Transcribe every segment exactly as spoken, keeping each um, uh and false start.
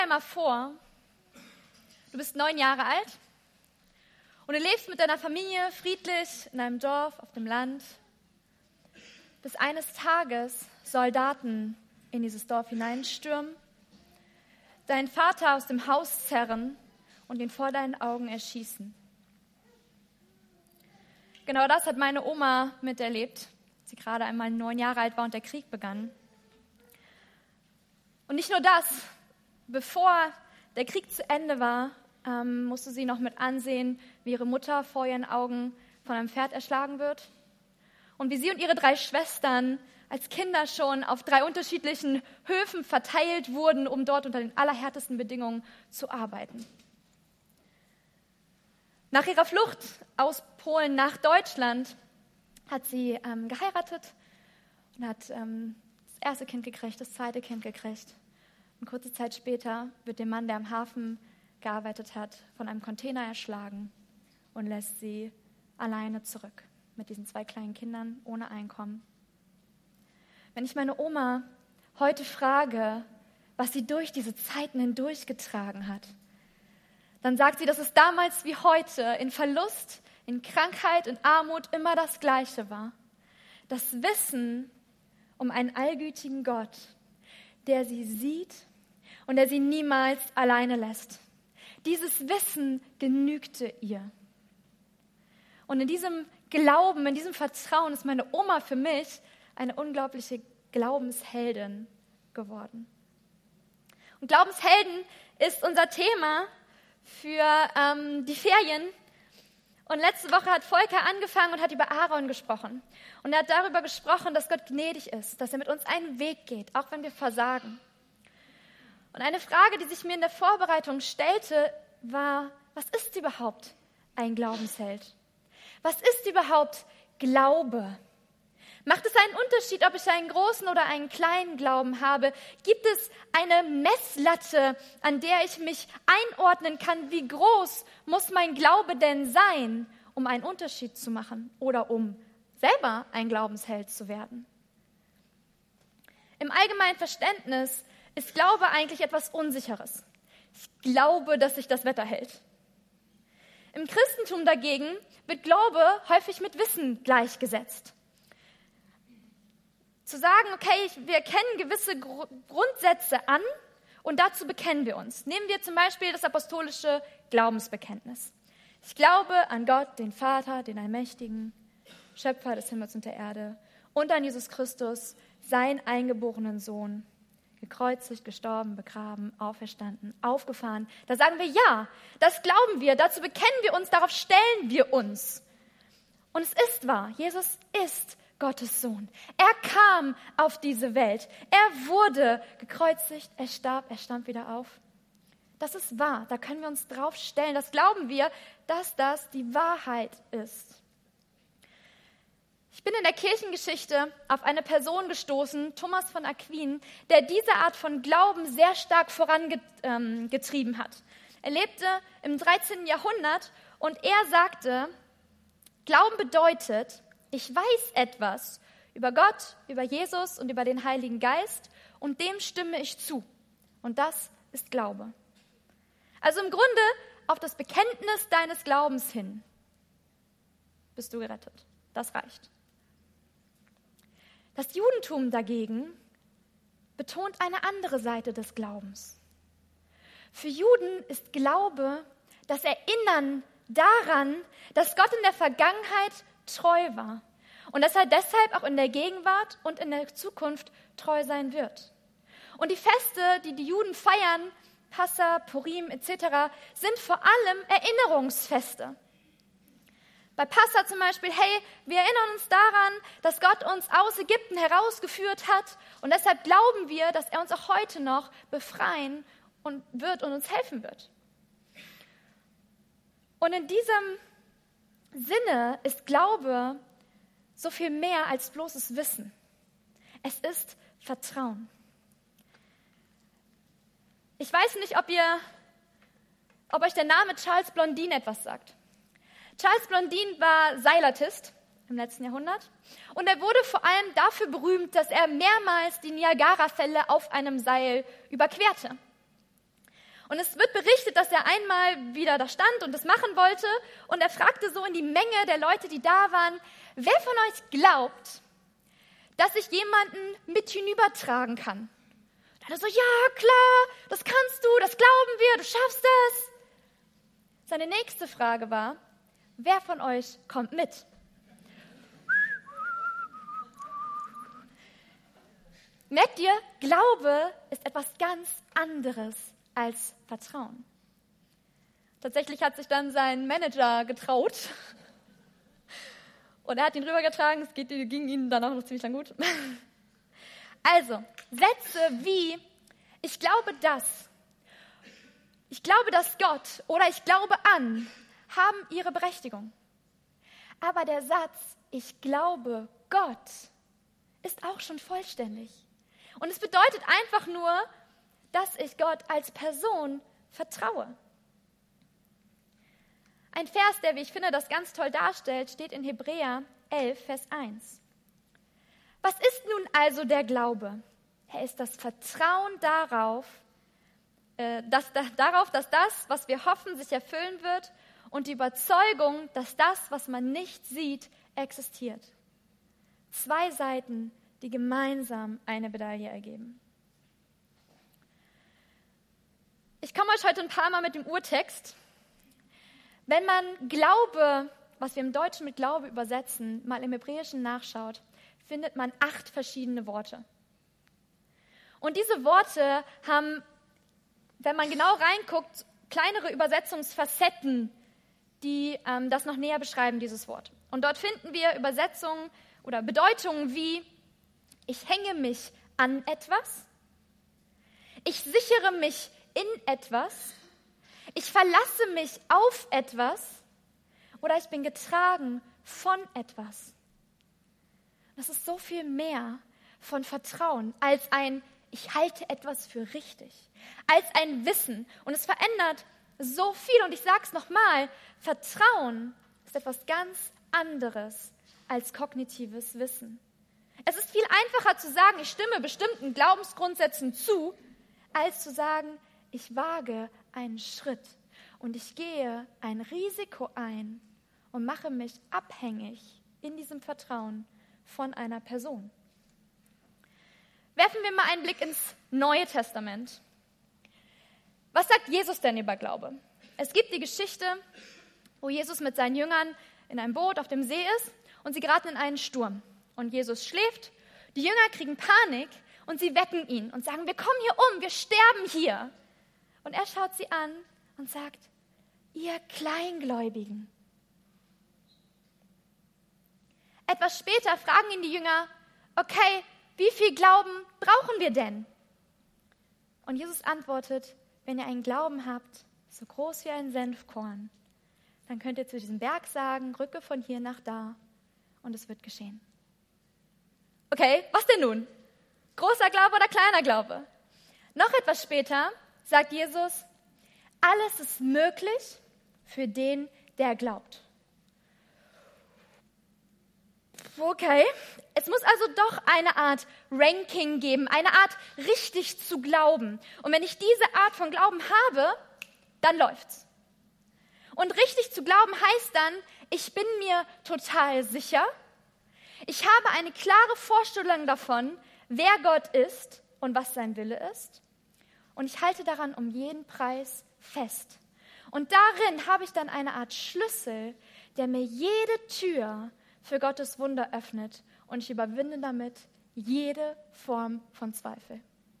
Stell dir mal vor, du bist neun Jahre alt und du lebst mit deiner Familie friedlich in einem Dorf auf dem Land, bis eines Tages Soldaten in dieses Dorf hineinstürmen, deinen Vater aus dem Haus zerren und ihn vor deinen Augen erschießen. Genau das hat meine Oma miterlebt, als sie gerade einmal neun Jahre alt war und der Krieg begann. Und nicht nur das, bevor der Krieg zu Ende war, ähm, musste sie noch mit ansehen, wie ihre Mutter vor ihren Augen von einem Pferd erschlagen wird und wie sie und ihre drei Schwestern als Kinder schon auf drei unterschiedlichen Höfen verteilt wurden, um dort unter den allerhärtesten Bedingungen zu arbeiten. Nach ihrer Flucht aus Polen nach Deutschland hat sie ähm, geheiratet und hat ähm, das erste Kind gekriegt, das zweite Kind gekriegt. Und kurze Zeit später wird der Mann, der am Hafen gearbeitet hat, von einem Container erschlagen und lässt sie alleine zurück mit diesen zwei kleinen Kindern ohne Einkommen. Wenn ich meine Oma heute frage, was sie durch diese Zeiten hindurchgetragen hat, dann sagt sie, dass es damals wie heute in Verlust, in Krankheit, in Armut immer das Gleiche war. Das Wissen um einen allgütigen Gott, der sie sieht und der sie niemals alleine lässt. Dieses Wissen genügte ihr. Und in diesem Glauben, in diesem Vertrauen ist meine Oma für mich eine unglaubliche Glaubensheldin geworden. Und Glaubenshelden ist unser Thema für ähm, die Ferien. Und letzte Woche hat Volker angefangen und hat über Aaron gesprochen. Und er hat darüber gesprochen, dass Gott gnädig ist, dass er mit uns einen Weg geht, auch wenn wir versagen. Und eine Frage, die sich mir in der Vorbereitung stellte, war, was ist überhaupt ein Glaubensheld? Was ist überhaupt Glaube? Macht es einen Unterschied, ob ich einen großen oder einen kleinen Glauben habe? Gibt es eine Messlatte, an der ich mich einordnen kann? Wie groß muss mein Glaube denn sein, um einen Unterschied zu machen oder um selber ein Glaubensheld zu werden? Im allgemeinen Verständnis ist Glaube eigentlich etwas Unsicheres. Ich glaube, dass sich das Wetter hält. Im Christentum dagegen wird Glaube häufig mit Wissen gleichgesetzt. Zu sagen, okay, wir erkennen gewisse Gru- Grundsätze an und dazu bekennen wir uns. Nehmen wir zum Beispiel das apostolische Glaubensbekenntnis. Ich glaube an Gott, den Vater, den Allmächtigen, Schöpfer des Himmels und der Erde und an Jesus Christus, seinen eingeborenen Sohn, gekreuzigt, gestorben, begraben, auferstanden, aufgefahren. Da sagen wir ja, das glauben wir, dazu bekennen wir uns, darauf stellen wir uns. Und es ist wahr, Jesus ist Gottes Sohn. Er kam auf diese Welt. Er wurde gekreuzigt, er starb, er stand wieder auf. Das ist wahr, da können wir uns drauf stellen. Das glauben wir, dass das die Wahrheit ist. Ich bin in der Kirchengeschichte auf eine Person gestoßen, Thomas von Aquin, der diese Art von Glauben sehr stark vorangetrieben hat. Er lebte im dreizehnten Jahrhundert und er sagte, Glauben bedeutet, ich weiß etwas über Gott, über Jesus und über den Heiligen Geist und dem stimme ich zu. Und das ist Glaube. Also im Grunde auf das Bekenntnis deines Glaubens hin bist du gerettet. Das reicht. Das Judentum dagegen betont eine andere Seite des Glaubens. Für Juden ist Glaube das Erinnern daran, dass Gott in der Vergangenheit treu war und dass er deshalb auch in der Gegenwart und in der Zukunft treu sein wird. Und die Feste, die die Juden feiern, Passa, Purim et cetera, sind vor allem Erinnerungsfeste. Bei Passa zum Beispiel, hey, wir erinnern uns daran, dass Gott uns aus Ägypten herausgeführt hat und deshalb glauben wir, dass er uns auch heute noch befreien und wird und uns helfen wird. Und in diesem Sinne ist Glaube so viel mehr als bloßes Wissen. Es ist Vertrauen. Ich weiß nicht, ob ihr, ob euch der Name Charles Blondin etwas sagt. Charles Blondin war Seilartist im letzten Jahrhundert und er wurde vor allem dafür berühmt, dass er mehrmals die Niagarafälle auf einem Seil überquerte. Und es wird berichtet, dass er einmal wieder da stand und das machen wollte. Und er fragte so in die Menge der Leute, die da waren, wer von euch glaubt, dass ich jemanden mit hinübertragen kann? Und er so, ja klar, das kannst du, das glauben wir, du schaffst das. Seine nächste Frage war, wer von euch kommt mit? Merkt ihr, Glaube ist etwas ganz anderes als Vertrauen. Tatsächlich hat sich dann sein Manager getraut und er hat ihn rübergetragen, es ging ihm dann auch noch ziemlich lang gut. Also, Sätze wie, ich glaube das, ich glaube, dass Gott oder ich glaube an, haben ihre Berechtigung. Aber der Satz, ich glaube Gott, ist auch schon vollständig. Und es bedeutet einfach nur, dass ich Gott als Person vertraue. Ein Vers, der, wie ich finde, das ganz toll darstellt, steht in Hebräer elf, Vers eins. Was ist nun also der Glaube? Er ist das Vertrauen darauf, äh, dass, da, darauf, dass das, was wir hoffen, sich erfüllen wird und die Überzeugung, dass das, was man nicht sieht, existiert. Zwei Seiten, die gemeinsam eine Medaille ergeben. Ich komme euch heute ein paar Mal mit dem Urtext. Wenn man Glaube, was wir im Deutschen mit Glaube übersetzen, mal im Hebräischen nachschaut, findet man acht verschiedene Worte. Und diese Worte haben, wenn man genau reinguckt, kleinere Übersetzungsfacetten, die ähm, das noch näher beschreiben, dieses Wort. Und dort finden wir Übersetzungen oder Bedeutungen wie ich hänge mich an etwas, ich sichere mich in etwas, ich verlasse mich auf etwas oder ich bin getragen von etwas. Das ist so viel mehr von Vertrauen als ein ich halte etwas für richtig, als ein Wissen. Und es verändert so viel. Und ich sage es nochmal, Vertrauen ist etwas ganz anderes als kognitives Wissen. Es ist viel einfacher zu sagen, ich stimme bestimmten Glaubensgrundsätzen zu, als zu sagen, ich wage einen Schritt und ich gehe ein Risiko ein und mache mich abhängig in diesem Vertrauen von einer Person. Werfen wir mal einen Blick ins Neue Testament. Was sagt Jesus denn über Glaube? Es gibt die Geschichte, wo Jesus mit seinen Jüngern in einem Boot auf dem See ist und sie geraten in einen Sturm. Und Jesus schläft, die Jünger kriegen Panik und sie wecken ihn und sagen, wir kommen hier um, wir sterben hier. Und er schaut sie an und sagt, ihr Kleingläubigen. Etwas später fragen ihn die Jünger, okay, wie viel Glauben brauchen wir denn? Und Jesus antwortet, wenn ihr einen Glauben habt, so groß wie ein Senfkorn, dann könnt ihr zu diesem Berg sagen, rücke von hier nach da und es wird geschehen. Okay, was denn nun? Großer Glaube oder kleiner Glaube? Noch etwas später sagt Jesus, alles ist möglich für den, der glaubt. Okay, es muss also doch eine Art Ranking geben, eine Art richtig zu glauben. Und wenn ich diese Art von Glauben habe, dann läuft's. Und richtig zu glauben heißt dann, ich bin mir total sicher, ich habe eine klare Vorstellung davon, wer Gott ist und was sein Wille ist. Und ich halte daran um jeden Preis fest. Und darin habe ich dann eine Art Schlüssel, der mir jede Tür für Gottes Wunder öffnet. Und ich überwinde damit jede Form von Zweifel.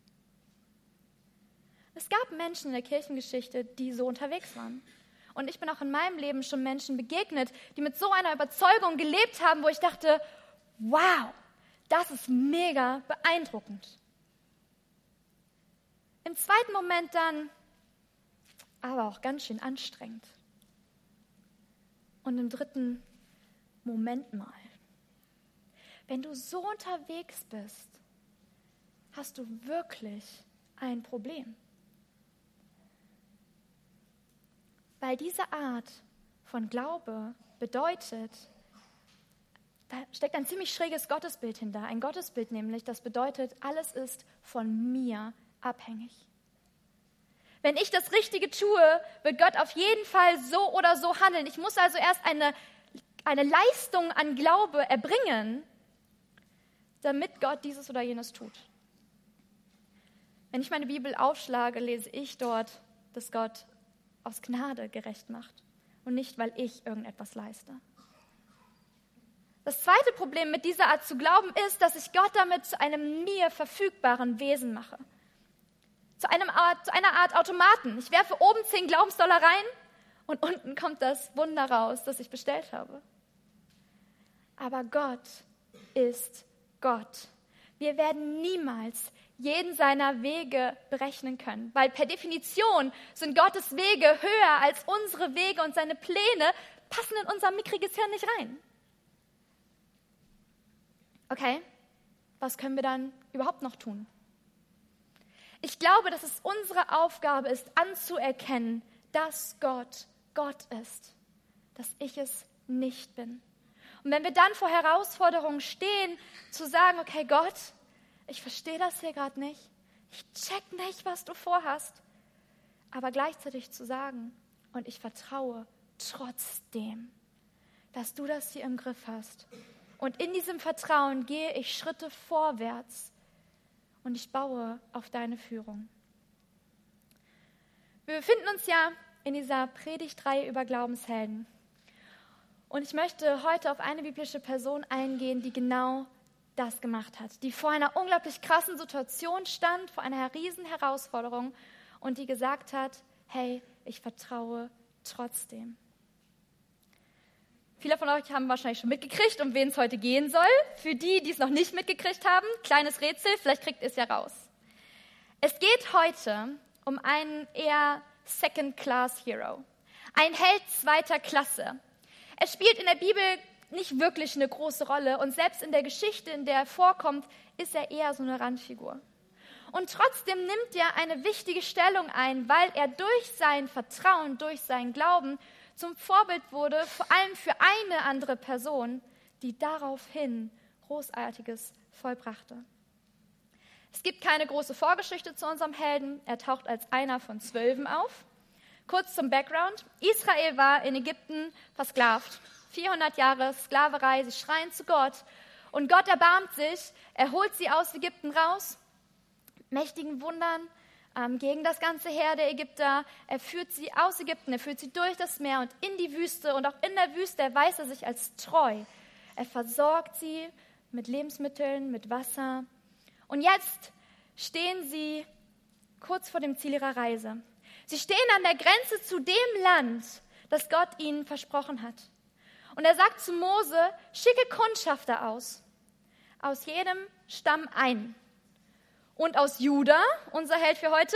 Es gab Menschen in der Kirchengeschichte, die so unterwegs waren. Und ich bin auch in meinem Leben schon Menschen begegnet, die mit so einer Überzeugung gelebt haben, wo ich dachte, wow, das ist mega beeindruckend. Im zweiten Moment dann aber auch ganz schön anstrengend. Und im dritten, Moment mal. Wenn du so unterwegs bist, hast du wirklich ein Problem. Weil diese Art von Glaube bedeutet, da steckt ein ziemlich schräges Gottesbild hinter. Ein Gottesbild nämlich, das bedeutet, alles ist von mir abhängig. Wenn ich das Richtige tue, wird Gott auf jeden Fall so oder so handeln. Ich muss also erst eine, eine Leistung an Glaube erbringen, damit Gott dieses oder jenes tut. Wenn ich meine Bibel aufschlage, lese ich dort, dass Gott aus Gnade gerecht macht und nicht, weil ich irgendetwas leiste. Das zweite Problem mit dieser Art zu glauben ist, dass ich Gott damit zu einem mir verfügbaren Wesen mache. Zu, einem Art, zu einer Art Automaten. Ich werfe oben zehn Glaubensdollar rein und unten kommt das Wunder raus, das ich bestellt habe. Aber Gott ist Gott. Wir werden niemals jeden seiner Wege berechnen können, weil per Definition sind Gottes Wege höher als unsere Wege und seine Pläne passen in unser mickriges Hirn nicht rein. Okay, was können wir dann überhaupt noch tun? Ich glaube, dass es unsere Aufgabe ist, anzuerkennen, dass Gott Gott ist, dass ich es nicht bin. Und wenn wir dann vor Herausforderungen stehen, zu sagen, okay, Gott, ich verstehe das hier gerade nicht, ich check nicht, was du vorhast, aber gleichzeitig zu sagen, und ich vertraue trotzdem, dass du das hier im Griff hast. Und in diesem Vertrauen gehe ich Schritte vorwärts und ich baue auf deine Führung. Wir befinden uns ja in dieser Predigtreihe über Glaubenshelden. Und ich möchte heute auf eine biblische Person eingehen, die genau das gemacht hat, die vor einer unglaublich krassen Situation stand, vor einer riesen Herausforderung und die gesagt hat, hey, ich vertraue trotzdem. Viele von euch haben wahrscheinlich schon mitgekriegt, um wen es heute gehen soll. Für die, die es noch nicht mitgekriegt haben, kleines Rätsel, vielleicht kriegt ihr es ja raus. Es geht heute um einen eher Second-Class-Hero, ein Held zweiter Klasse. Er spielt in der Bibel nicht wirklich eine große Rolle und selbst in der Geschichte, in der er vorkommt, ist er eher so eine Randfigur. Und trotzdem nimmt er eine wichtige Stellung ein, weil er durch sein Vertrauen, durch seinen Glauben zum Vorbild wurde, vor allem für eine andere Person, die daraufhin Großartiges vollbrachte. Es gibt keine große Vorgeschichte zu unserem Helden. Er taucht als einer von Zwölfen auf. Kurz zum Background. Israel war in Ägypten versklavt. vierhundert Jahre Sklaverei, sie schreien zu Gott. Und Gott erbarmt sich, er holt sie aus Ägypten raus, mächtigen Wundern, ähm, gegen das ganze Heer der Ägypter. Er führt sie aus Ägypten, er führt sie durch das Meer und in die Wüste. Und auch in der Wüste erweist er sich als treu. Er versorgt sie mit Lebensmitteln, mit Wasser. Und jetzt stehen sie kurz vor dem Ziel ihrer Reise. Sie stehen an der Grenze zu dem Land, das Gott ihnen versprochen hat. Und er sagt zu Mose, schicke Kundschafter aus, aus jedem Stamm ein. Und aus Juda, unser Held für heute,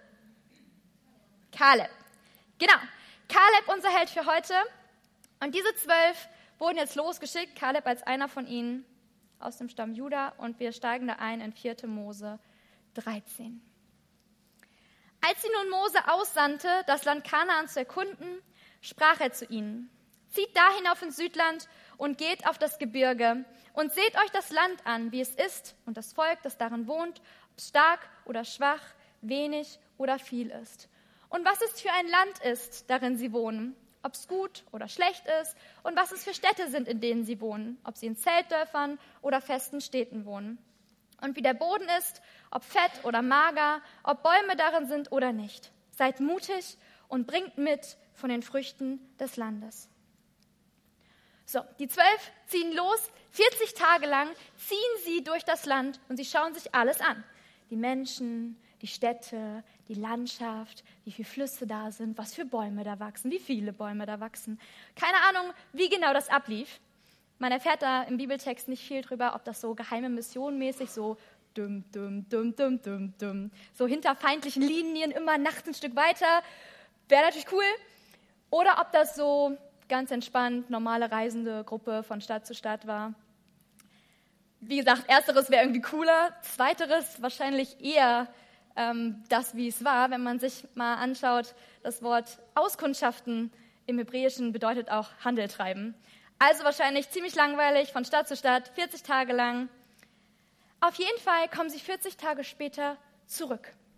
Kaleb. Genau, Kaleb, unser Held für heute. Und diese zwölf wurden jetzt losgeschickt, Kaleb als einer von ihnen aus dem Stamm Juda. Und wir steigen da ein in vierte Mose dreizehn. Als sie nun Mose aussandte, das Land Kanaan zu erkunden, sprach er zu ihnen, zieht da hinauf ins Südland und geht auf das Gebirge und seht euch das Land an, wie es ist und das Volk, das darin wohnt, ob es stark oder schwach, wenig oder viel ist. Und was es für ein Land ist, darin sie wohnen, ob es gut oder schlecht ist und was es für Städte sind, in denen sie wohnen, ob sie in Zeltdörfern oder festen Städten wohnen. Und wie der Boden ist, ob fett oder mager, ob Bäume darin sind oder nicht. Seid mutig und bringt mit von den Früchten des Landes. So, die zwölf ziehen los, vierzig Tage lang ziehen sie durch das Land und sie schauen sich alles an. Die Menschen, die Städte, die Landschaft, wie viele Flüsse da sind, was für Bäume da wachsen, wie viele Bäume da wachsen. Keine Ahnung, wie genau das ablief. Man erfährt da im Bibeltext nicht viel drüber, ob das so geheime Missionenmäßig so dum, dum, dum, dum, dum, dum, so hinter feindlichen Linien immer nachts ein Stück weiter, wäre natürlich cool. Oder ob das so ganz entspannt, normale reisende Gruppe von Stadt zu Stadt war. Wie gesagt, ersteres wäre irgendwie cooler, zweiteres wahrscheinlich eher ähm, das, wie es war. Wenn man sich mal anschaut, das Wort auskundschaften im Hebräischen bedeutet auch Handel treiben. Also wahrscheinlich ziemlich langweilig, von Stadt zu Stadt, vierzig Tage lang. Auf jeden Fall kommen sie vierzig Tage später zurück.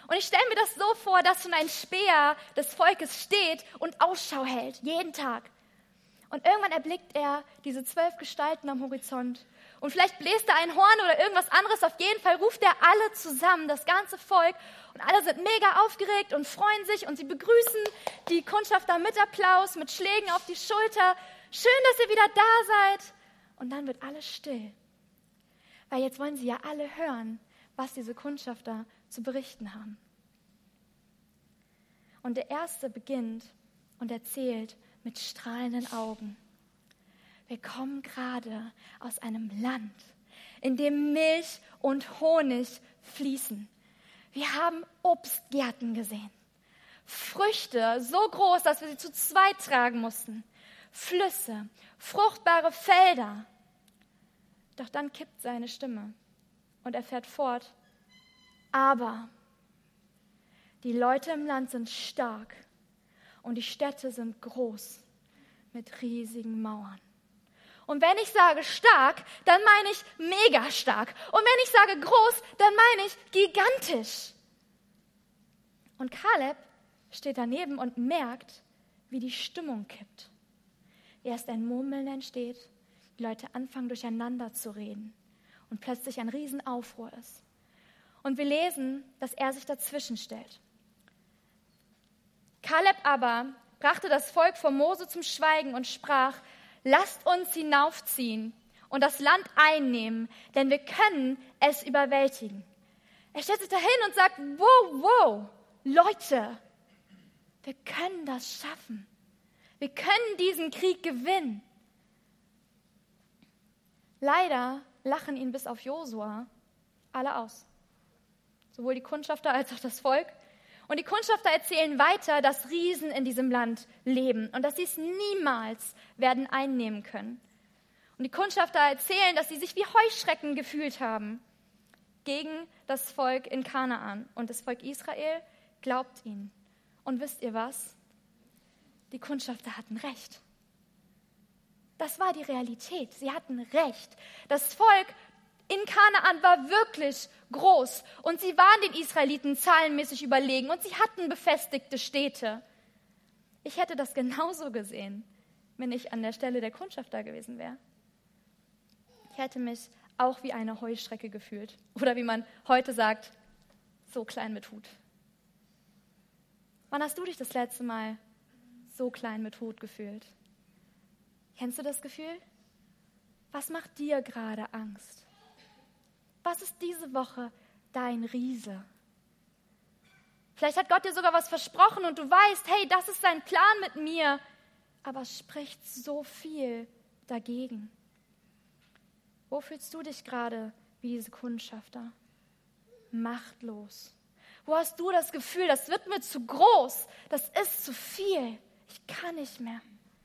Und ich stelle mir das so vor, dass schon ein Späher des Volkes steht und Ausschau hält, jeden Tag. Und irgendwann erblickt er diese zwölf Gestalten am Horizont. Und vielleicht bläst er ein Horn oder irgendwas anderes. Auf jeden Fall ruft er alle zusammen, das ganze Volk. Und alle sind mega aufgeregt und freuen sich. Und sie begrüßen die Kundschafter mit Applaus, mit Schlägen auf die Schulter. Schön, dass ihr wieder da seid. Und dann wird alles still. Weil jetzt wollen sie ja alle hören, was diese Kundschafter zu berichten haben. Und der Erste beginnt und erzählt mit strahlenden Augen. Wir kommen gerade aus einem Land, in dem Milch und Honig fließen. Wir haben Obstgärten gesehen. Früchte so groß, dass wir sie zu zweit tragen mussten. Flüsse, fruchtbare Felder. Doch dann kippt seine Stimme und er fährt fort. Aber die Leute im Land sind stark und die Städte sind groß mit riesigen Mauern. Und wenn ich sage stark, dann meine ich mega stark. Und wenn ich sage groß, dann meine ich gigantisch. Und Kaleb steht daneben und merkt, wie die Stimmung kippt. Erst ein Murmeln entsteht, die Leute anfangen durcheinander zu reden und plötzlich ein Riesenaufruhr ist. Und wir lesen, dass er sich dazwischen stellt. Kaleb aber brachte das Volk vor Mose zum Schweigen und sprach: Lasst uns hinaufziehen und das Land einnehmen, denn wir können es überwältigen. Er stellt sich dahin und sagt: Wow, wow, Leute, wir können das schaffen. Wir können diesen Krieg gewinnen. Leider lachen ihn bis auf Josua alle aus. Sowohl die Kundschafter als auch das Volk. Und die Kundschafter erzählen weiter, dass Riesen in diesem Land leben und dass sie es niemals werden einnehmen können. Und die Kundschafter erzählen, dass sie sich wie Heuschrecken gefühlt haben gegen das Volk in Kanaan. Und das Volk Israel glaubt ihnen. Und wisst ihr was? Die Kundschafter hatten recht. Das war die Realität. Sie hatten recht. Das Volk in Kanaan war wirklich groß und sie waren den Israeliten zahlenmäßig überlegen und sie hatten befestigte Städte. Ich hätte das genauso gesehen, wenn ich an der Stelle der Kundschafter gewesen wäre. Ich hätte mich auch wie eine Heuschrecke gefühlt oder wie man heute sagt, so klein mit Hut. Wann hast du dich das letzte Mal so klein mit Hut gefühlt? Kennst du das Gefühl? Was macht dir gerade Angst? Was ist diese Woche dein Riese? Vielleicht hat Gott dir sogar was versprochen und du weißt, hey, das ist sein Plan mit mir, aber es spricht so viel dagegen. Wo fühlst du dich gerade wie diese Kundschafter? Machtlos. Wo hast du das Gefühl, das wird mir zu groß, das ist zu viel, ich kann nicht mehr?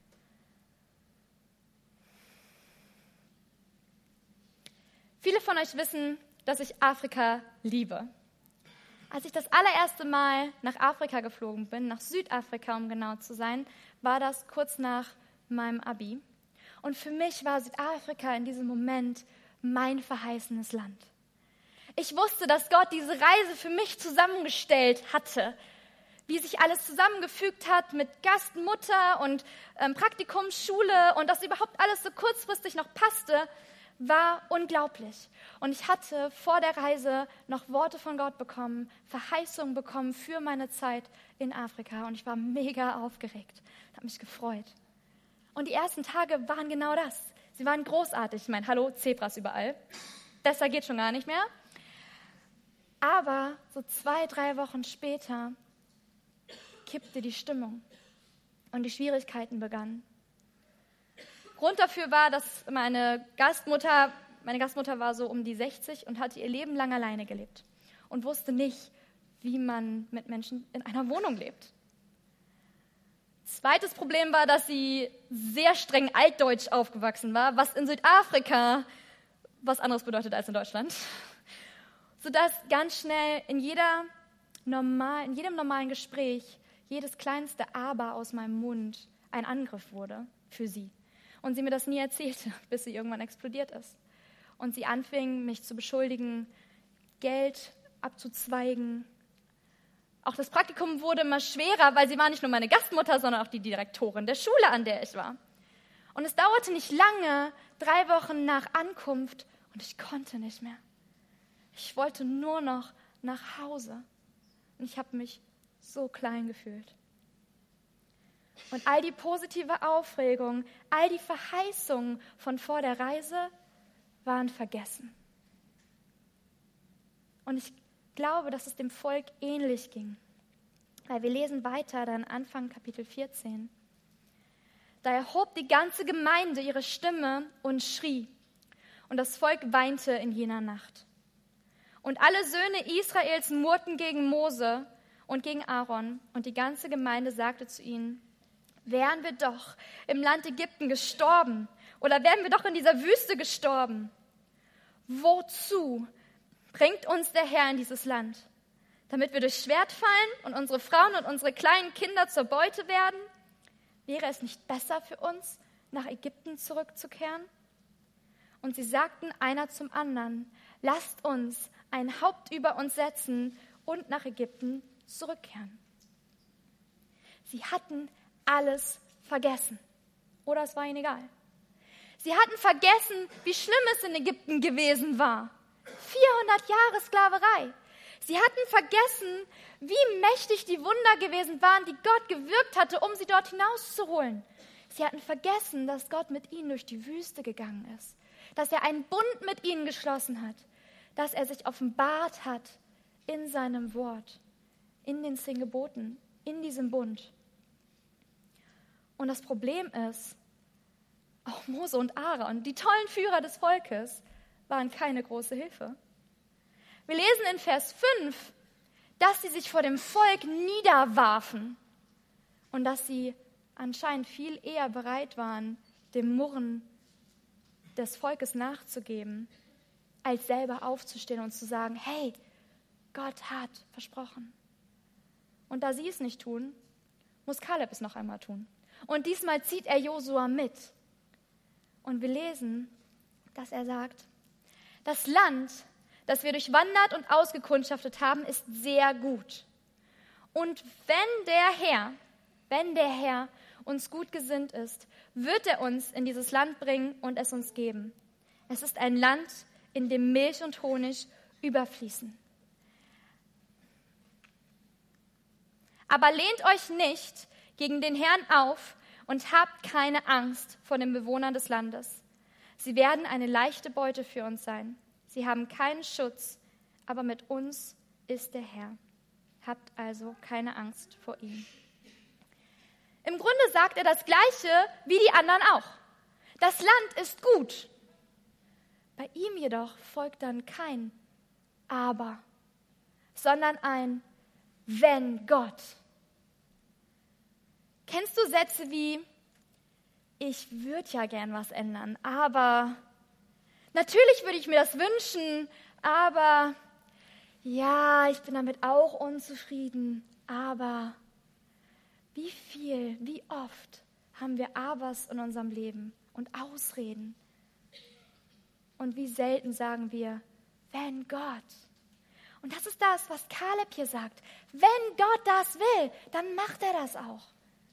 Viele von euch wissen, dass ich Afrika liebe. Als ich das allererste Mal nach Afrika geflogen bin, nach Südafrika, um genau zu sein, war das kurz nach meinem Abi. Und für mich war Südafrika in diesem Moment mein verheißenes Land. Ich wusste, dass Gott diese Reise für mich zusammengestellt hatte, wie sich alles zusammengefügt hat mit Gastmutter und ähm, Praktikumsschule und dass überhaupt alles so kurzfristig noch passte, war unglaublich. Und ich hatte vor der Reise noch Worte von Gott bekommen, Verheißungen bekommen für meine Zeit in Afrika. Und ich war mega aufgeregt, habe mich gefreut. Und die ersten Tage waren genau das. Sie waren großartig. Ich meine, hallo, Zebras überall. Besser geht schon gar nicht mehr. Aber so zwei, drei Wochen später kippte die Stimmung und die Schwierigkeiten begannen. Grund dafür war, dass meine Gastmutter, meine Gastmutter war so um die sechzig und hatte ihr Leben lang alleine gelebt und wusste nicht, wie man mit Menschen in einer Wohnung lebt. Zweites Problem war, dass sie sehr streng altdeutsch aufgewachsen war, was in Südafrika was anderes bedeutet als in Deutschland. Sodass ganz schnell in, jeder normal, in jedem normalen Gespräch jedes kleinste Aber aus meinem Mund ein Angriff wurde für sie. Und sie mir das nie erzählte, bis sie irgendwann explodiert ist. Und sie anfing, mich zu beschuldigen, Geld abzuzweigen Auch das Praktikum wurde immer schwerer, weil sie war nicht nur meine Gastmutter, sondern auch die Direktorin der Schule, an der ich war. Und es dauerte nicht lange, drei Wochen nach Ankunft, und ich konnte nicht mehr. Ich wollte nur noch nach Hause. Und ich habe mich so klein gefühlt. Und all die positive Aufregung, all die Verheißungen von vor der Reise waren vergessen. Und ich glaube, dass es dem Volk ähnlich ging. Weil wir lesen weiter, dann Anfang Kapitel vierzehn. Da erhob die ganze Gemeinde ihre Stimme und schrie. Und das Volk weinte in jener Nacht. Und alle Söhne Israels murrten gegen Mose und gegen Aaron. Und die ganze Gemeinde sagte zu ihnen: Wären wir doch im Land Ägypten gestorben oder wären wir doch in dieser Wüste gestorben? Wozu bringt uns der Herr in dieses Land? Damit wir durchs Schwert fallen und unsere Frauen und unsere kleinen Kinder zur Beute werden? Wäre es nicht besser für uns, nach Ägypten zurückzukehren? Und sie sagten einer zum anderen: Lasst uns ein Haupt über uns setzen und nach Ägypten zurückkehren. Sie hatten alles vergessen. Oder es war ihnen egal. Sie hatten vergessen, wie schlimm es in Ägypten gewesen war. vierhundert Jahre Sklaverei. Sie hatten vergessen, wie mächtig die Wunder gewesen waren, die Gott gewirkt hatte, um sie dort hinauszuholen. Sie hatten vergessen, dass Gott mit ihnen durch die Wüste gegangen ist, dass er einen Bund mit ihnen geschlossen hat, dass er sich offenbart hat in seinem Wort, in den zehn Geboten, in diesem Bund. Und das Problem ist, auch Mose und Aaron, die tollen Führer des Volkes, waren keine große Hilfe. Wir lesen in Vers fünf, dass sie sich vor dem Volk niederwarfen und dass sie anscheinend viel eher bereit waren, dem Murren des Volkes nachzugeben, als selber aufzustehen und zu sagen: Hey, Gott hat versprochen. Und da sie es nicht tun, muss Kaleb es noch einmal tun. Und diesmal zieht er Josua mit. Und wir lesen, dass er sagt: Das Land, das wir durchwandert und ausgekundschaftet haben, ist sehr gut. Und wenn der Herr, wenn der Herr uns gut gesinnt ist, wird er uns in dieses Land bringen und es uns geben. Es ist ein Land, in dem Milch und Honig überfließen. Aber lehnt euch nicht gegen den Herrn auf und habt keine Angst vor den Bewohnern des Landes. Sie werden eine leichte Beute für uns sein. Sie haben keinen Schutz, aber mit uns ist der Herr. Habt also keine Angst vor ihm. Im Grunde sagt er das Gleiche wie die anderen auch. Das Land ist gut. Bei ihm jedoch folgt dann kein Aber, sondern ein Wenn Gott. Kennst du Sätze wie: Ich würde ja gern was ändern, aber natürlich würde ich mir das wünschen, aber ja, ich bin damit auch unzufrieden, aber wie viel, wie oft haben wir Abers in unserem Leben und Ausreden? Und wie selten sagen wir, wenn Gott. Und das ist das, was Kaleb hier sagt. Wenn Gott das will, dann macht er das auch.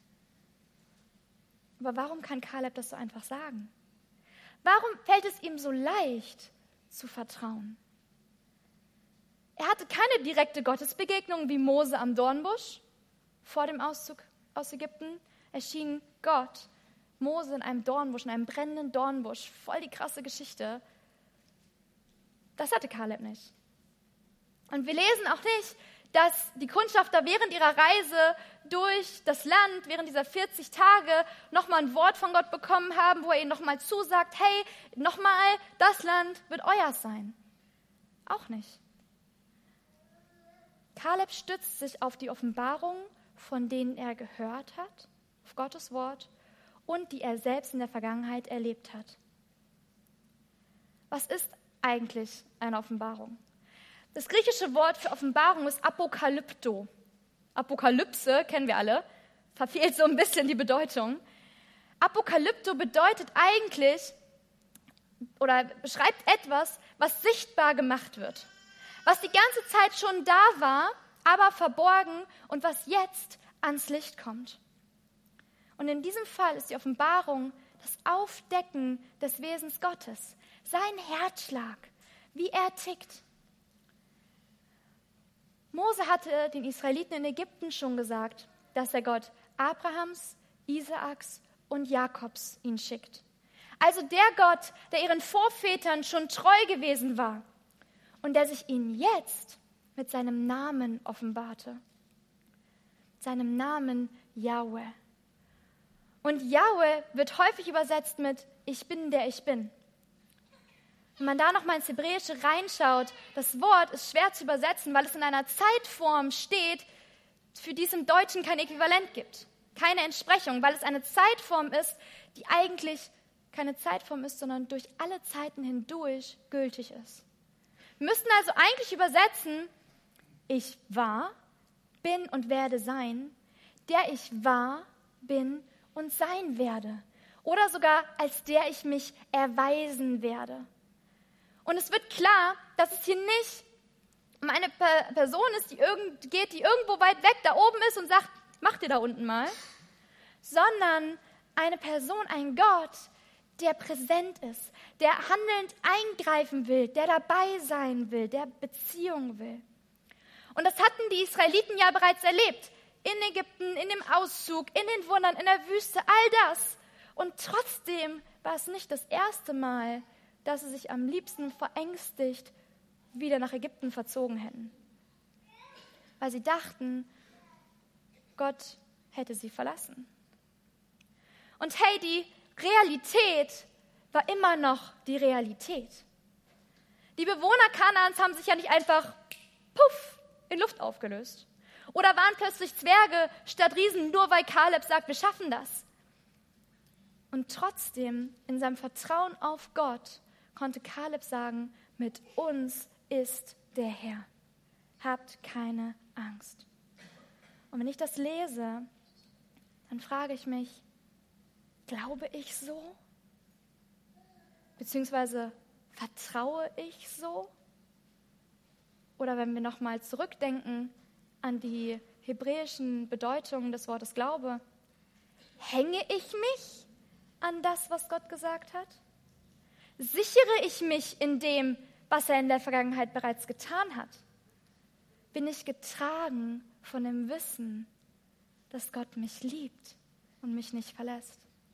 Aber warum kann Kaleb das so einfach sagen? Warum fällt es ihm so leicht zu vertrauen? Er hatte keine direkte Gottesbegegnung wie Mose am Dornbusch. Vor dem Auszug aus Ägypten erschien Gott Mose in einem Dornbusch, in einem brennenden Dornbusch. Voll die krasse Geschichte. Das hatte Kaleb nicht. Und wir lesen auch nicht, dass die Kundschafter während ihrer Reise durch das Land, während dieser vierzig Tage, nochmal ein Wort von Gott bekommen haben, wo er ihnen nochmal zusagt: Hey, nochmal, das Land wird euers sein. Auch nicht. Kaleb stützt sich auf die Offenbarungen, von denen er gehört hat, auf Gottes Wort, und die er selbst in der Vergangenheit erlebt hat. Was ist eigentlich eine Offenbarung? Das griechische Wort für Offenbarung ist Apokalypto. Apokalypse kennen wir alle, verfehlt so ein bisschen die Bedeutung. Apokalypto bedeutet eigentlich oder beschreibt etwas, was sichtbar gemacht wird. Was die ganze Zeit schon da war, aber verborgen und was jetzt ans Licht kommt. Und in diesem Fall ist die Offenbarung das Aufdecken des Wesens Gottes, sein Herzschlag, wie er tickt. Mose hatte den Israeliten in Ägypten schon gesagt, dass der Gott Abrahams, Isaaks und Jakobs ihn schickt. Also der Gott, der ihren Vorvätern schon treu gewesen war und der sich ihnen jetzt mit seinem Namen offenbarte. Seinem Namen Jahwe. Und Jahwe wird häufig übersetzt mit Ich bin, der ich bin. Wenn man da nochmal ins Hebräische reinschaut, das Wort ist schwer zu übersetzen, weil es in einer Zeitform steht, für die es im Deutschen kein Äquivalent gibt. Keine Entsprechung, weil es eine Zeitform ist, die eigentlich keine Zeitform ist, sondern durch alle Zeiten hindurch gültig ist. Wir müssten also eigentlich übersetzen, ich war, bin und werde sein, der ich war, bin und sein werde. Oder sogar, als der ich mich erweisen werde. Und es wird klar, dass es hier nicht um eine Person ist, die irgend, geht, die irgendwo weit weg da oben ist und sagt, mach dir da unten mal, sondern eine Person, ein Gott, der präsent ist, der handelnd eingreifen will, der dabei sein will, der Beziehung will. Und das hatten die Israeliten ja bereits erlebt. In Ägypten, in dem Auszug, in den Wundern, in der Wüste, all das. Und trotzdem war es nicht das erste Mal, dass sie sich am liebsten verängstigt wieder nach Ägypten verzogen hätten. Weil sie dachten, Gott hätte sie verlassen. Und hey, die Realität war immer noch die Realität. Die Bewohner Kanaans haben sich ja nicht einfach puff in Luft aufgelöst. Oder waren plötzlich Zwerge statt Riesen, nur weil Kaleb sagt, wir schaffen das. Und trotzdem, in seinem Vertrauen auf Gott, konnte Kaleb sagen, mit uns ist der Herr. Habt keine Angst. Und wenn ich das lese, dann frage ich mich, glaube ich so? Beziehungsweise vertraue ich so? Oder wenn wir nochmal zurückdenken an die hebräischen Bedeutungen des Wortes Glaube, hänge ich mich an das, was Gott gesagt hat? Sichere ich mich in dem, was er in der Vergangenheit bereits getan hat? Bin ich getragen von dem Wissen, dass Gott mich liebt und mich nicht verlässt?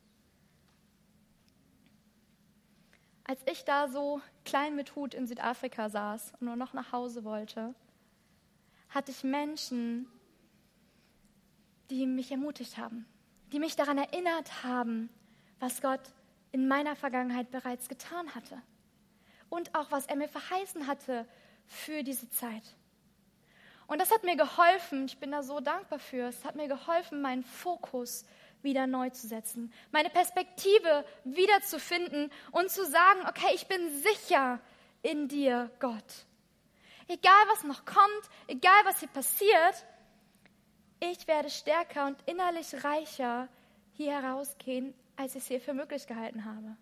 Als ich da so klein mit Hut in Südafrika saß und nur noch nach Hause wollte, hatte ich Menschen, die mich ermutigt haben, die mich daran erinnert haben, was Gott in meiner Vergangenheit bereits getan hatte und auch, was er mir verheißen hatte für diese Zeit. Und das hat mir geholfen, ich bin da so dankbar für, es hat mir geholfen, meinen Fokus wieder neu zu setzen, meine Perspektive wieder zu finden und zu sagen, okay, ich bin sicher in dir, Gott. Egal, was noch kommt, egal, was hier passiert, ich werde stärker und innerlich reicher hier herausgehen, als ich es hier für möglich gehalten habe.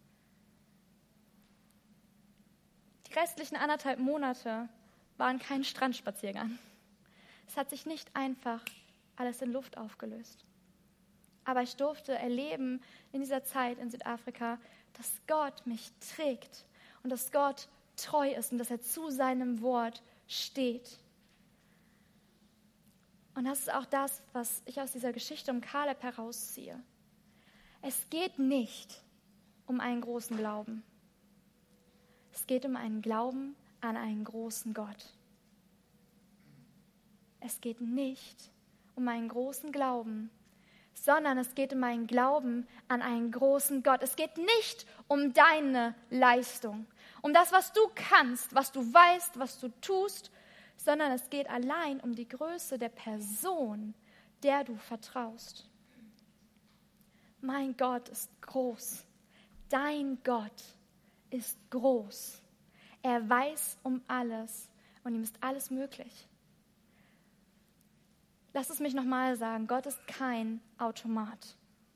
Die restlichen anderthalb Monate waren kein Strandspaziergang. Es hat sich nicht einfach alles in Luft aufgelöst. Aber ich durfte erleben in dieser Zeit in Südafrika, dass Gott mich trägt und dass Gott treu ist und dass er zu seinem Wort steht. Und das ist auch das, was ich aus dieser Geschichte um Kaleb herausziehe. Es geht nicht um einen großen Glauben. Es geht um einen Glauben an einen großen Gott. Es geht nicht um einen großen Glauben, sondern es geht um einen Glauben an einen großen Gott. Es geht nicht um deine Leistung, um das, was du kannst, was du weißt, was du tust, sondern es geht allein um die Größe der Person, der du vertraust. Mein Gott ist groß. Dein Gott ist groß. Er weiß um alles und ihm ist alles möglich. Lass es mich nochmal sagen, Gott ist kein Automat.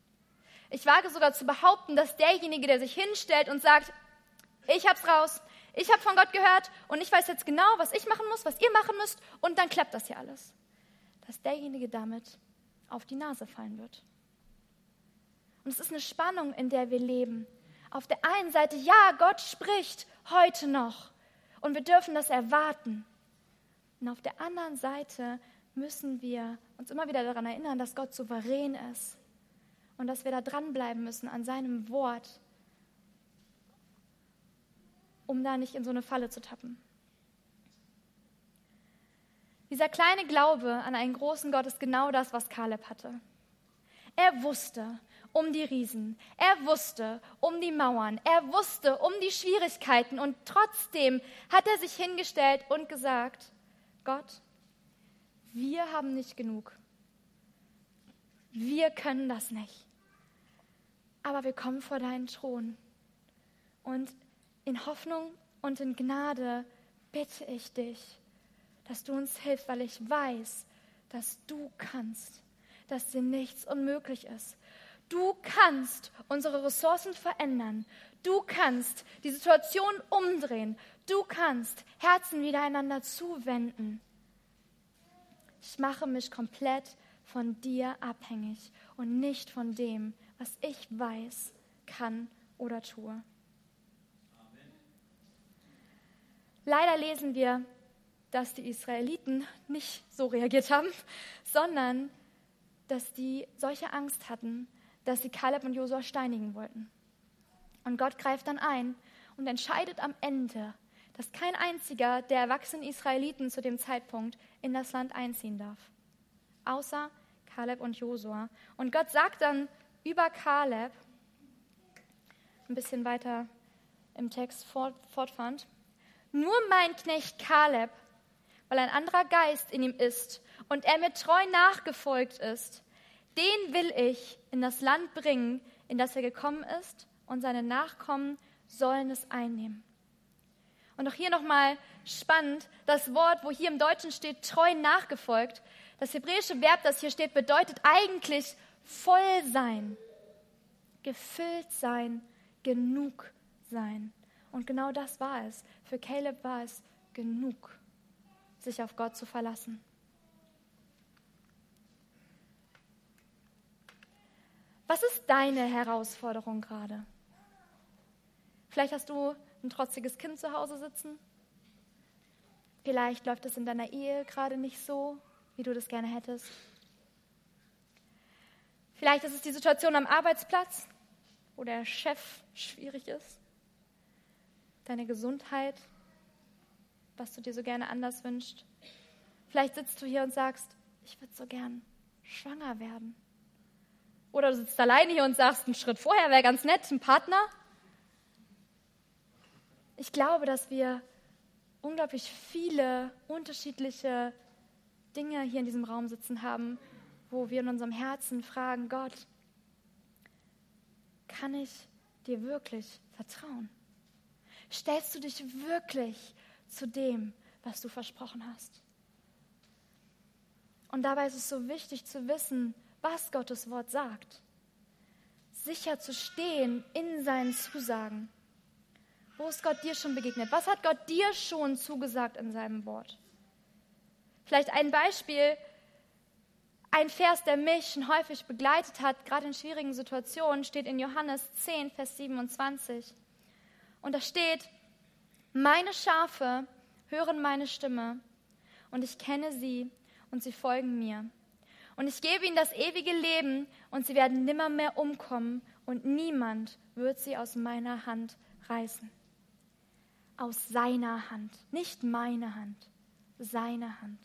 Ich wage sogar zu behaupten, dass derjenige, der sich hinstellt und sagt, ich hab's raus, Ich habe von Gott gehört und ich weiß jetzt genau, was ich machen muss, was ihr machen müsst und dann klappt das hier alles. Dass derjenige damit auf die Nase fallen wird. Und es ist eine Spannung, in der wir leben. Auf der einen Seite, ja, Gott spricht heute noch und wir dürfen das erwarten. Und auf der anderen Seite müssen wir uns immer wieder daran erinnern, dass Gott souverän ist und dass wir da dranbleiben müssen an seinem Wort, um da nicht in so eine Falle zu tappen. Dieser kleine Glaube an einen großen Gott ist genau das, was Kaleb hatte. Er wusste um die Riesen, er wusste um die Mauern, er wusste um die Schwierigkeiten und trotzdem hat er sich hingestellt und gesagt, Gott, wir haben nicht genug. Wir können das nicht. Aber wir kommen vor deinen Thron. Und in Hoffnung und in Gnade bitte ich dich, dass du uns hilfst, weil ich weiß, dass du kannst, dass dir nichts unmöglich ist. Du kannst unsere Ressourcen verändern. Du kannst die Situation umdrehen. Du kannst Herzen wieder einander zuwenden. Ich mache mich komplett von dir abhängig und nicht von dem, was ich weiß, kann oder tue. Amen. Leider lesen wir, dass die Israeliten nicht so reagiert haben, sondern dass die solche Angst hatten, dass sie Kaleb und Josua steinigen wollten. Und Gott greift dann ein und entscheidet am Ende, dass kein einziger der erwachsenen Israeliten zu dem Zeitpunkt in das Land einziehen darf, außer Kaleb und Josua. Und Gott sagt dann über Kaleb, ein bisschen weiter im Text fort, fortfahrend, nur mein Knecht Kaleb, weil ein anderer Geist in ihm ist und er mir treu nachgefolgt ist, den will ich in das Land bringen, in das er gekommen ist, und seine Nachkommen sollen es einnehmen. Und auch hier nochmal spannend, das Wort, wo hier im Deutschen steht, treu nachgefolgt, das hebräische Verb, das hier steht, bedeutet eigentlich voll sein, gefüllt sein, genug sein. Und genau das war es. Für Kaleb war es genug, sich auf Gott zu verlassen. Was ist deine Herausforderung gerade? Vielleicht hast du ein trotziges Kind zu Hause sitzen. Vielleicht läuft es in deiner Ehe gerade nicht so, wie du das gerne hättest. Vielleicht ist es die Situation am Arbeitsplatz, wo der Chef schwierig ist. Deine Gesundheit, was du dir so gerne anders wünschst. Vielleicht sitzt du hier und sagst, ich würde so gern schwanger werden. Oder du sitzt alleine hier und sagst, einen Schritt vorher wäre ganz nett, ein Partner. Ich glaube, dass wir unglaublich viele unterschiedliche Dinge hier in diesem Raum sitzen haben, wo wir in unserem Herzen fragen, Gott, kann ich dir wirklich vertrauen? Stellst du dich wirklich zu dem, was du versprochen hast? Und dabei ist es so wichtig zu wissen, was Gottes Wort sagt. Sicher zu stehen in seinen Zusagen. Wo ist Gott dir schon begegnet? Was hat Gott dir schon zugesagt in seinem Wort? Vielleicht ein Beispiel, ein Vers, der mich schon häufig begleitet hat, gerade in schwierigen Situationen, steht in Johannes zehn, Vers siebenundzwanzig. Und da steht, meine Schafe hören meine Stimme und ich kenne sie und sie folgen mir. Und ich gebe ihnen das ewige Leben und sie werden nimmermehr umkommen und niemand wird sie aus meiner Hand reißen. Aus seiner Hand, nicht meine Hand, seine Hand.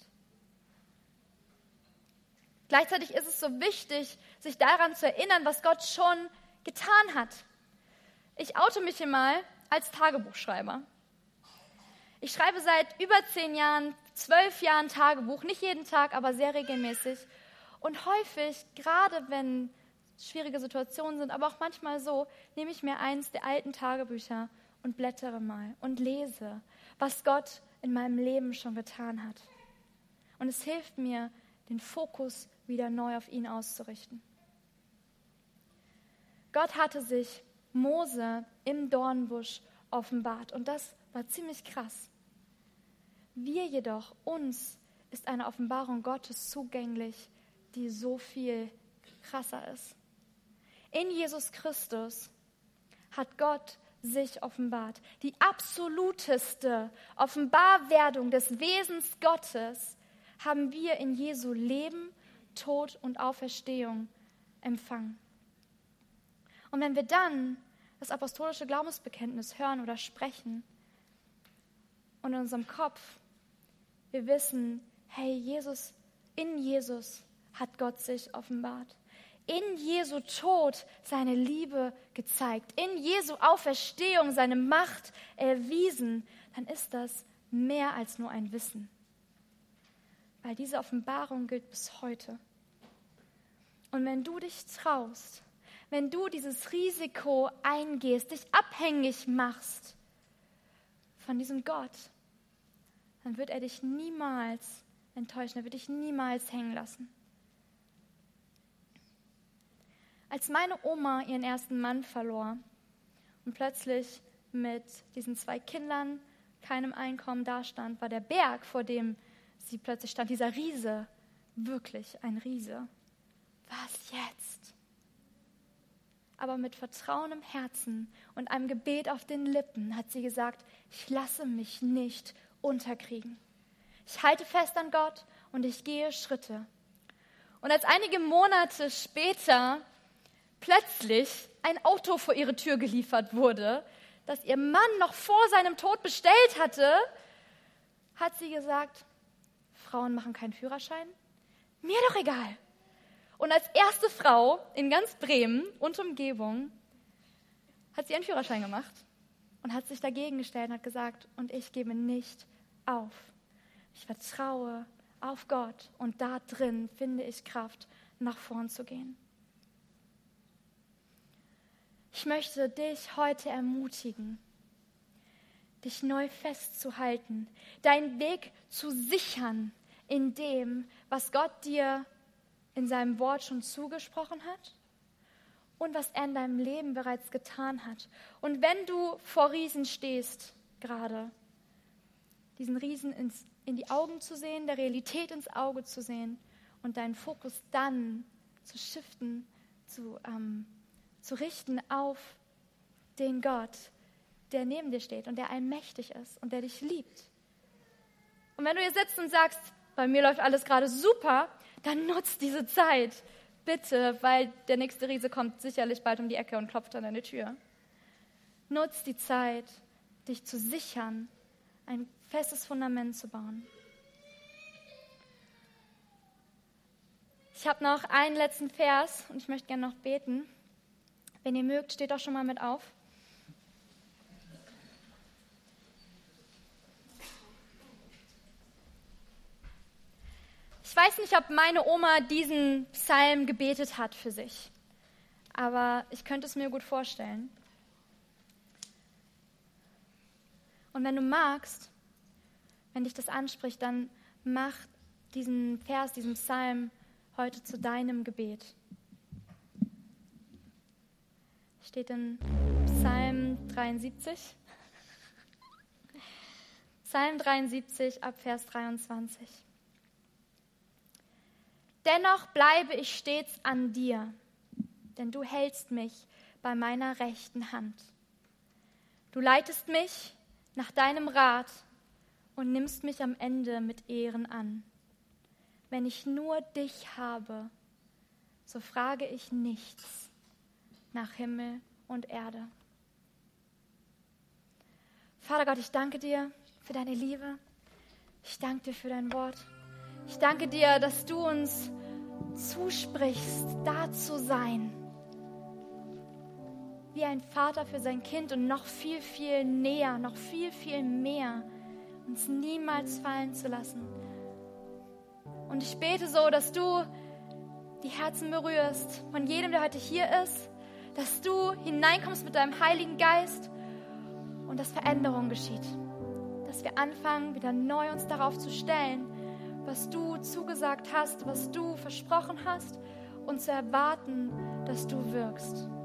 Gleichzeitig ist es so wichtig, sich daran zu erinnern, was Gott schon getan hat. Ich oute mich hier mal als Tagebuchschreiber. Ich schreibe seit über zehn Jahren, zwölf Jahren Tagebuch, nicht jeden Tag, aber sehr regelmäßig. Und häufig, gerade wenn schwierige Situationen sind, aber auch manchmal so, nehme ich mir eins der alten Tagebücher und blättere mal und lese, was Gott in meinem Leben schon getan hat. Und es hilft mir, den Fokus wieder neu auf ihn auszurichten. Gott hatte sich Mose im Dornbusch offenbart und das war ziemlich krass. Wir jedoch, uns ist eine Offenbarung Gottes zugänglich, die so viel krasser ist. In Jesus Christus hat Gott sich offenbart. Die absoluteste Offenbarwerdung des Wesens Gottes haben wir in Jesu Leben, Tod und Auferstehung empfangen. Und wenn wir dann das apostolische Glaubensbekenntnis hören oder sprechen und in unserem Kopf wir wissen, hey, Jesus, in Jesus hat Gott sich offenbart. In Jesu Tod seine Liebe gezeigt, in Jesu Auferstehung seine Macht erwiesen, dann ist das mehr als nur ein Wissen. Weil diese Offenbarung gilt bis heute. Und wenn du dich traust, wenn du dieses Risiko eingehst, dich abhängig machst von diesem Gott, dann wird er dich niemals enttäuschen, er wird dich niemals hängen lassen. Als meine Oma ihren ersten Mann verlor und plötzlich mit diesen zwei Kindern, keinem Einkommen dastand, war der Berg, vor dem sie plötzlich stand, dieser Riese, wirklich ein Riese. Was jetzt? Aber mit Vertrauen im Herzen und einem Gebet auf den Lippen hat sie gesagt, ich lasse mich nicht unterkriegen. Ich halte fest an Gott und ich gehe Schritte. Und als einige Monate später plötzlich ein Auto vor ihre Tür geliefert wurde, das ihr Mann noch vor seinem Tod bestellt hatte, hat sie gesagt, Frauen machen keinen Führerschein? Mir doch egal. Und als erste Frau in ganz Bremen und Umgebung hat sie einen Führerschein gemacht und hat sich dagegen gestellt und hat gesagt, und ich gebe nicht auf. Ich vertraue auf Gott und da drin finde ich Kraft, nach vorn zu gehen. Ich möchte dich heute ermutigen, dich neu festzuhalten, deinen Weg zu sichern in dem, was Gott dir in seinem Wort schon zugesprochen hat und was er in deinem Leben bereits getan hat. Und wenn du vor Riesen stehst, gerade, diesen Riesen ins, in die Augen zu sehen, der Realität ins Auge zu sehen und deinen Fokus dann zu shiften, zu ähm, zu richten auf den Gott, der neben dir steht und der allmächtig ist und der dich liebt. Und wenn du hier sitzt und sagst, bei mir läuft alles gerade super, dann nutz diese Zeit, bitte, weil der nächste Riese kommt sicherlich bald um die Ecke und klopft an deine Tür. Nutz die Zeit, dich zu sichern, ein festes Fundament zu bauen. Ich habe noch einen letzten Vers und ich möchte gerne noch beten. Wenn ihr mögt, steht doch schon mal mit auf. Ich weiß nicht, ob meine Oma diesen Psalm gebetet hat für sich, aber ich könnte es mir gut vorstellen. Und wenn du magst, wenn dich das anspricht, dann mach diesen Vers, diesen Psalm heute zu deinem Gebet. Steht in Psalm dreiundsiebzig. Psalm dreiundsiebzig ab Vers dreiundzwanzig. Dennoch bleibe ich stets an dir, denn du hältst mich bei meiner rechten Hand. Du leitest mich nach deinem Rat und nimmst mich am Ende mit Ehren an. Wenn ich nur dich habe, so frage ich nichts nach Himmel und Erde. Vater Gott, ich danke dir für deine Liebe. Ich danke dir für dein Wort. Ich danke dir, dass du uns zusprichst, da zu sein. Wie ein Vater für sein Kind und noch viel, viel näher, noch viel, viel mehr, uns niemals fallen zu lassen. Und ich bete so, dass du die Herzen berührst von jedem, der heute hier ist, dass du hineinkommst mit deinem Heiligen Geist und dass Veränderung geschieht. Dass wir anfangen, wieder neu uns darauf zu stellen, was du zugesagt hast, was du versprochen hast und zu erwarten, dass du wirkst.